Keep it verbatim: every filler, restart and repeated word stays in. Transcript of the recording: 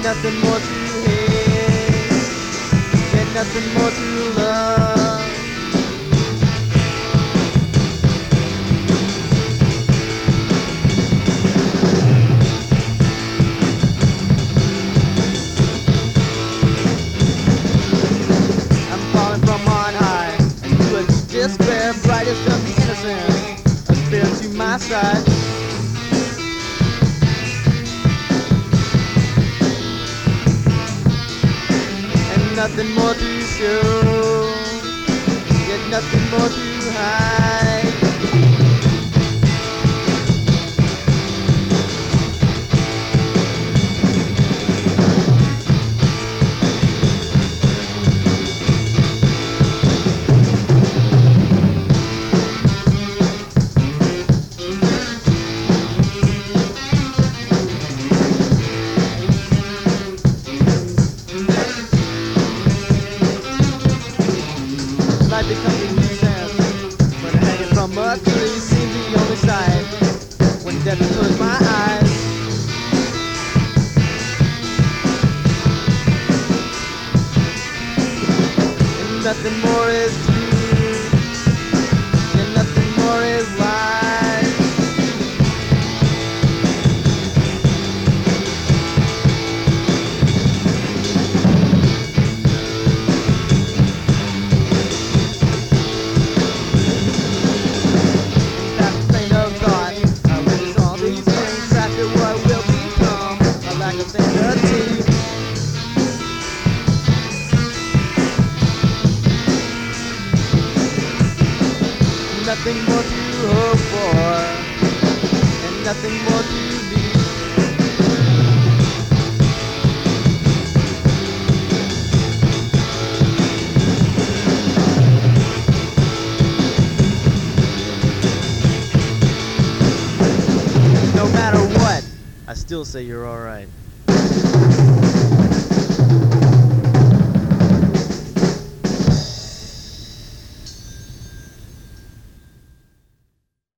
Ain't nothing more to hate, ain't nothing more to love. I'm falling from on high, and you are despair, brightest of the innocent, a spirit to my side. Nothing more to show, yet nothing more to hide. Life becomes a nuisance when hanging from a tree seems the only sight. When death closes my eyes, and nothing more is true, and nothing more is lies. Nothing more to hope for, and nothing more to be. No matter what, I still say you're alright.